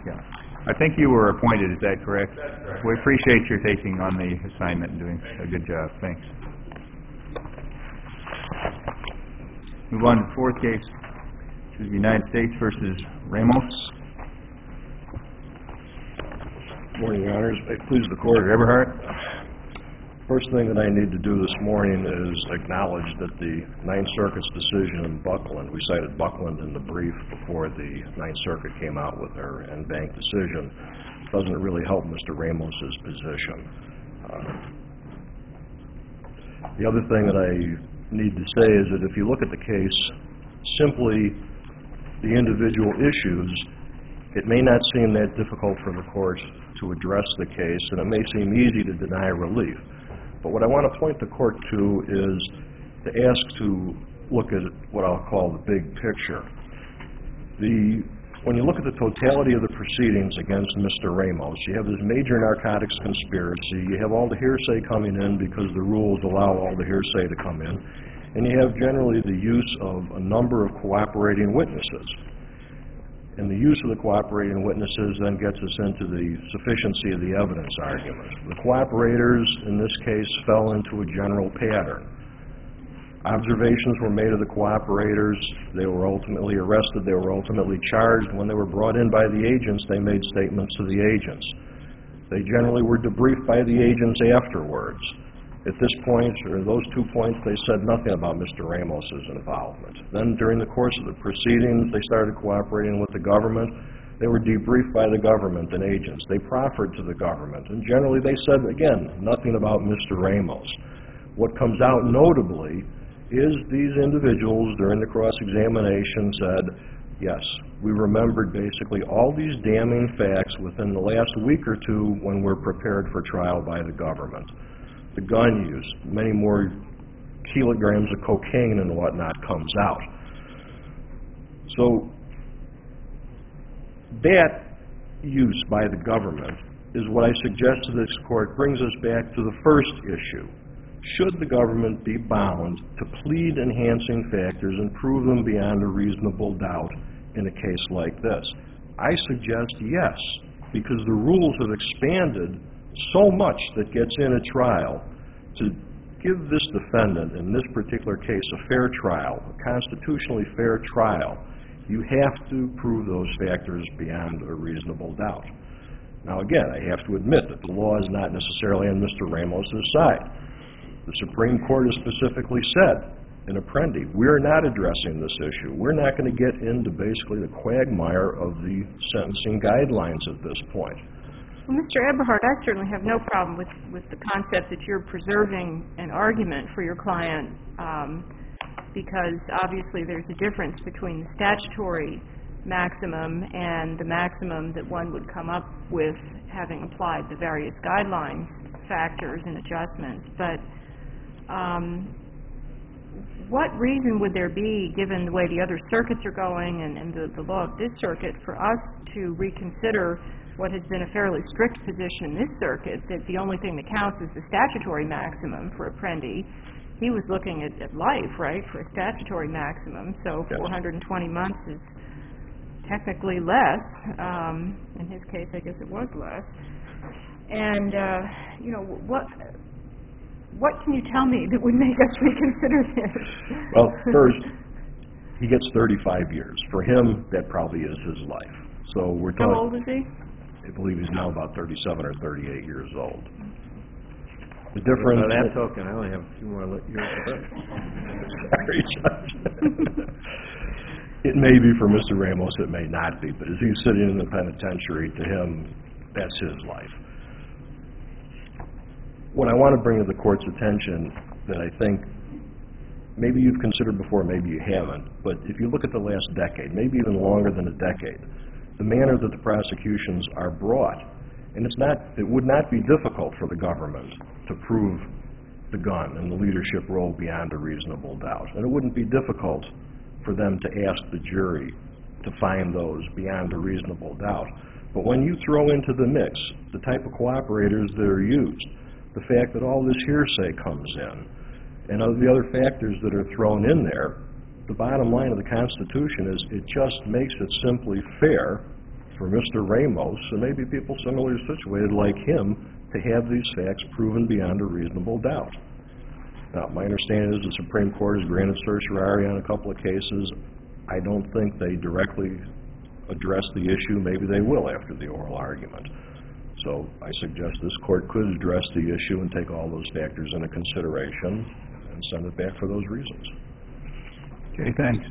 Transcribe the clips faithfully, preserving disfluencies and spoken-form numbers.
Yeah. I think you were appointed, is that correct? That's correct. We appreciate your taking on the assignment and doing a good job. Thanks. Move on to the fourth case, which is United States versus Ramos. Good morning, Your Honors. May it please the Court. Mister Eberhardt. First thing that I need to do this morning is acknowledge that the Ninth Circuit's decision in Buckland, we cited Buckland in the brief before the Ninth Circuit came out with their en banc decision, doesn't really help Mister Ramos's position. Uh, the other thing that I need to say is that if you look at the case, simply the individual issues, it may not seem that difficult for the Court to address the case, and it may seem easy to deny relief. But what I want to point the Court to is to ask to look at what I'll call the big picture. The, when you look at the totality of the proceedings against Mister Ramos, you have this major narcotics conspiracy, you have all the hearsay coming in because the rules allow all the hearsay to come in, and you have generally the use of a number of cooperating witnesses. And the use of the cooperating witnesses then gets us into the sufficiency of the evidence argument. The cooperators, in this case, fell into a general pattern. Observations were made of the cooperators. They were ultimately arrested. They were ultimately charged. When they were brought in by the agents, they made statements to the agents. They generally were debriefed by the agents afterwards. At this point, or those two points, they said nothing about Mister Ramos's involvement. Then during the course of the proceedings, they started cooperating with the government. They were debriefed by the government and agents. They proffered to the government, and generally they said, again, nothing about Mister Ramos. What comes out notably is these individuals during the cross-examination said, yes, we remembered basically all these damning facts within the last week or two when we're prepared for trial by the government. The gun use, many more kilograms of cocaine and whatnot comes out. So that use by the government is what I suggest to this Court brings us back to the first issue. Should the government be bound to plead enhancing factors and prove them beyond a reasonable doubt in a case like this? I suggest yes, because the rules have expanded so much that gets in a trial. To give this defendant, in this particular case, a fair trial, a constitutionally fair trial, you have to prove those factors beyond a reasonable doubt. Now again, I have to admit that the law is not necessarily on Mister Ramos's side. The Supreme Court has specifically said in Apprendi, we're not addressing this issue. We're not going to get into basically the quagmire of the sentencing guidelines at this point. Well, Mister Eberhardt, I certainly have no problem with, with the concept that you're preserving an argument for your client um, because obviously there's a difference between the statutory maximum and the maximum that one would come up with having applied the various guidelines, factors, and adjustments. But um, what reason would there be, given the way the other circuits are going and, and the, the law of this circuit, for us to reconsider what has been a fairly strict position in this circuit, that the only thing that counts is the statutory maximum for Apprendi? He was looking at, at life, right, for a statutory maximum, so yes. four hundred twenty months is technically less. Um, in his case, I guess it was less. And, uh, you know, what what can you tell me that would make us reconsider this? Well, first, he gets thirty-five years. For him, that probably is his life. So we're talking. How old is he? I believe he's now about thirty-seven or thirty-eight years old. The difference... By that token, I only have a few more years to live. Sorry, Judge. It may be for Mister Ramos, it may not be, but as he's sitting in the penitentiary, to him, that's his life. What I want to bring to the Court's attention that I think maybe you've considered before, maybe you haven't, but if you look at the last decade, maybe even longer than a decade, the manner that the prosecutions are brought, and it's not, it would not be difficult for the government to prove the gun and the leadership role beyond a reasonable doubt. And it wouldn't be difficult for them to ask the jury to find those beyond a reasonable doubt. But when you throw into the mix the type of cooperators that are used, the fact that all this hearsay comes in, and of the other factors that are thrown in there, the bottom line of the Constitution is it just makes it simply fair for Mister Ramos, and maybe people similarly situated like him, to have these facts proven beyond a reasonable doubt. Now, my understanding is the Supreme Court has granted certiorari on a couple of cases. I don't think they directly address the issue. Maybe they will after the oral argument. So I suggest this court could address the issue and take all those factors into consideration and send it back for those reasons. Okay, thanks.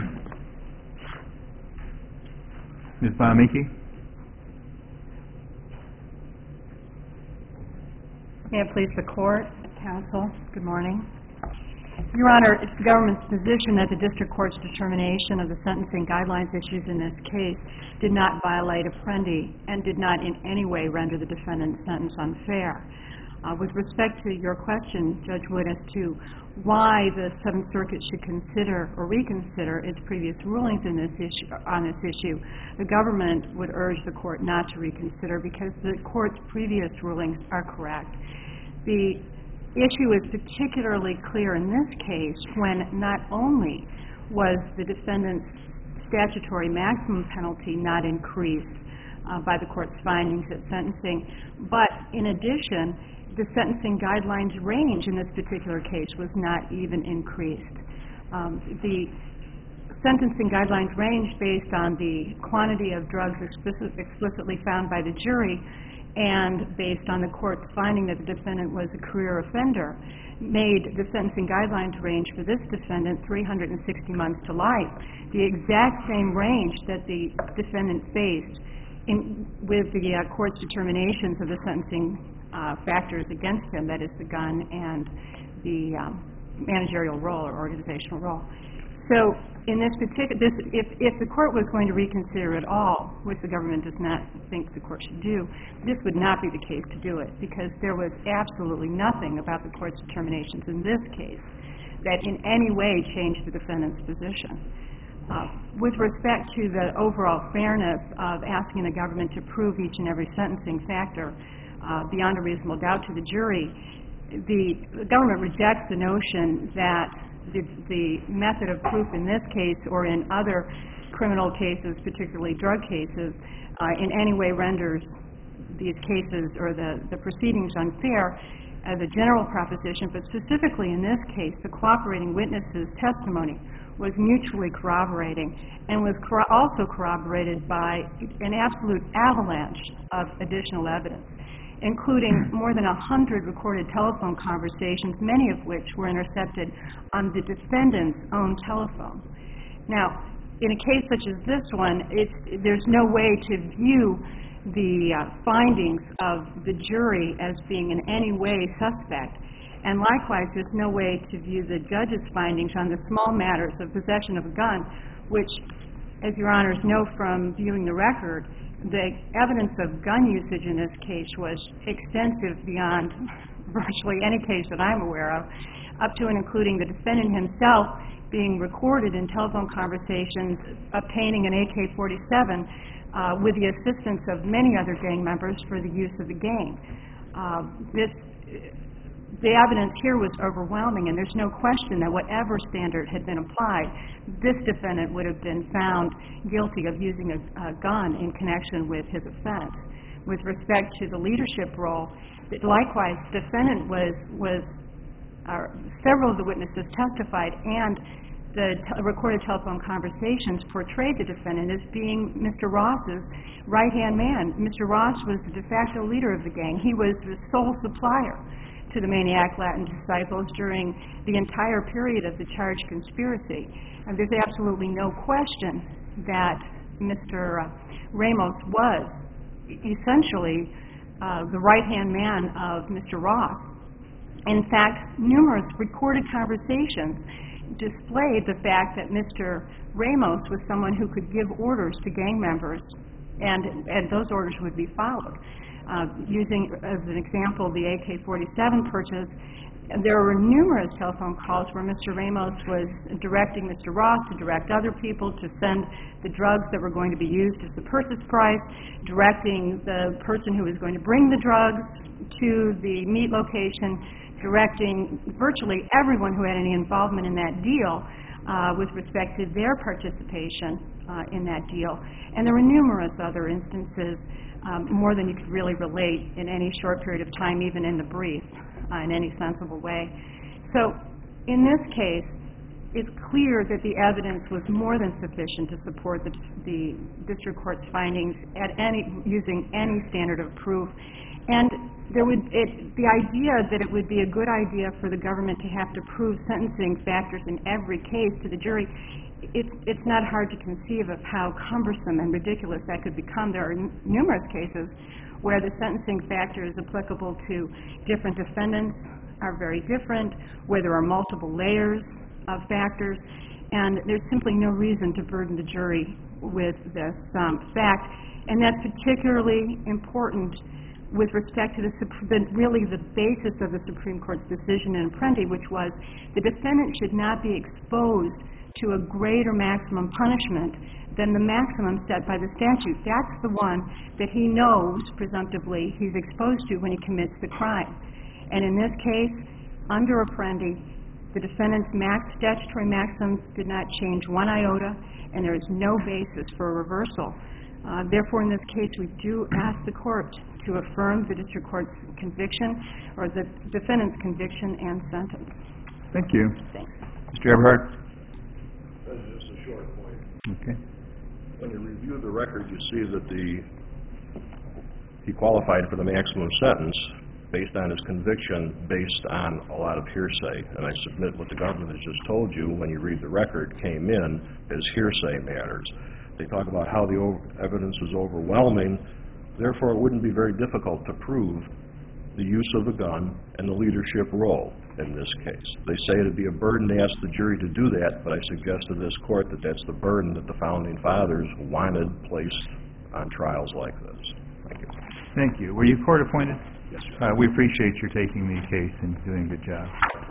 Miz Bonamiki? May it please the Court, Counsel, good morning. Your Honor, it's the government's position that the district court's determination of the sentencing guidelines issues in this case did not violate Apprendi and did not in any way render the defendant's sentence unfair. Uh, with respect to your question, Judge Wood, as to why the Seventh Circuit should consider or reconsider its previous rulings in this issue, on this issue, the government would urge the court not to reconsider because the court's previous rulings are correct. The issue is particularly clear in this case when not only was the defendant's statutory maximum penalty not increased uh, by the court's findings at sentencing, but in addition, the sentencing guidelines range in this particular case was not even increased. Um, the sentencing guidelines range based on the quantity of drugs explicit, explicitly found by the jury and based on the court's finding that the defendant was a career offender, made the sentencing guidelines range for this defendant three hundred sixty months to life, the exact same range that the defendant faced in, with the uh, court's determinations of the sentencing uh, factors against him, that is the gun and the um, managerial role or organizational role. So in this particular, this, if, if the court was going to reconsider at all, which the government does not think the court should do, this would not be the case to do it because there was absolutely nothing about the court's determinations in this case that in any way changed the defendant's position. Uh, with respect to the overall fairness of asking the government to prove each and every sentencing factor uh, beyond a reasonable doubt to the jury, the, the government rejects the notion that The, the method of proof in this case or in other criminal cases, particularly drug cases, uh, in any way renders these cases or the, the proceedings unfair as a general proposition, but specifically in this case, the cooperating witness's testimony was mutually corroborating and was cor- also corroborated by an absolute avalanche of additional evidence, including more than a hundred recorded telephone conversations, many of which were intercepted on the defendant's own telephone. Now, in a case such as this one, it's, there's no way to view the uh, findings of the jury as being in any way suspect. And likewise, there's no way to view the judge's findings on the small matters of possession of a gun, which, as Your Honors know from viewing the record, the evidence of gun usage in this case was extensive beyond virtually any case that I'm aware of, up to and including the defendant himself being recorded in telephone conversations, obtaining an A K forty-seven uh, with the assistance of many other gang members for the use of the gang. Uh, this, the evidence here was overwhelming, and there's no question that whatever standard had been applied, this defendant would have been found guilty of using a, a gun in connection with his offense. With respect to the leadership role, likewise, the defendant was, was uh, several of the witnesses testified, and the te- recorded telephone conversations portrayed the defendant as being Mister Ross's right-hand man. Mister Ross was the de facto leader of the gang. He was the sole supplier to the Maniac Latin disciples during the entire period of the charged conspiracy. And there's absolutely no question that Mister Ramos was essentially uh, the right-hand man of Mister Ross. In fact, numerous recorded conversations displayed the fact that Mister Ramos was someone who could give orders to gang members, and, and those orders would be followed. Uh, using, as an example, the A K forty-seven purchase, there were numerous telephone calls where Mister Ramos was directing Mister Ross to direct other people to send the drugs that were going to be used as the purchase price, directing the person who was going to bring the drugs to the meat location, directing virtually everyone who had any involvement in that deal uh, with respect to their participation uh, in that deal. And there were numerous other instances, um, more than you could really relate in any short period of time, even in the brief, uh, in any sensible way. So in this case, it's clear that the evidence was more than sufficient to support the, the district court's findings at any, using any standard of proof. And there would, it, the idea that it would be a good idea for the government to have to prove sentencing factors in every case to the jury, it's, it's not hard to conceive of how cumbersome and ridiculous that could become. There are n- numerous cases where the sentencing factors applicable to different defendants are very different, where there are multiple layers of factors, and there's simply no reason to burden the jury with this um, fact. And that's particularly important with respect to the, the really the basis of the Supreme Court's decision in Apprendi, which was the defendant should not be exposed to a greater maximum punishment than the maximum set by the statute. That's the one that he knows, presumptively, he's exposed to when he commits the crime. And in this case, under Apprendi, the defendant's max, statutory maxims did not change one iota, and there is no basis for a reversal. Uh, therefore, in this case, we do ask the court to affirm the district court's conviction, or the defendant's conviction and sentence. Thank you. Thanks. Mister Eberhardt? That's just a short point. Okay. When you review the record, you see that the, he qualified for the maximum sentence based on his conviction, based on a lot of hearsay. And I submit what the government has just told you, when you read the record, came in as hearsay matters. They talk about how the over- evidence is overwhelming, therefore it wouldn't be very difficult to prove the use of the gun and the leadership role in this case. They say it'd be a burden to ask the jury to do that, but I suggest to this court that that's the burden that the Founding Fathers wanted placed on trials like this. Thank you. Thank you. Were you court appointed? Yes, sir. Uh, we appreciate your taking the case and doing a good job.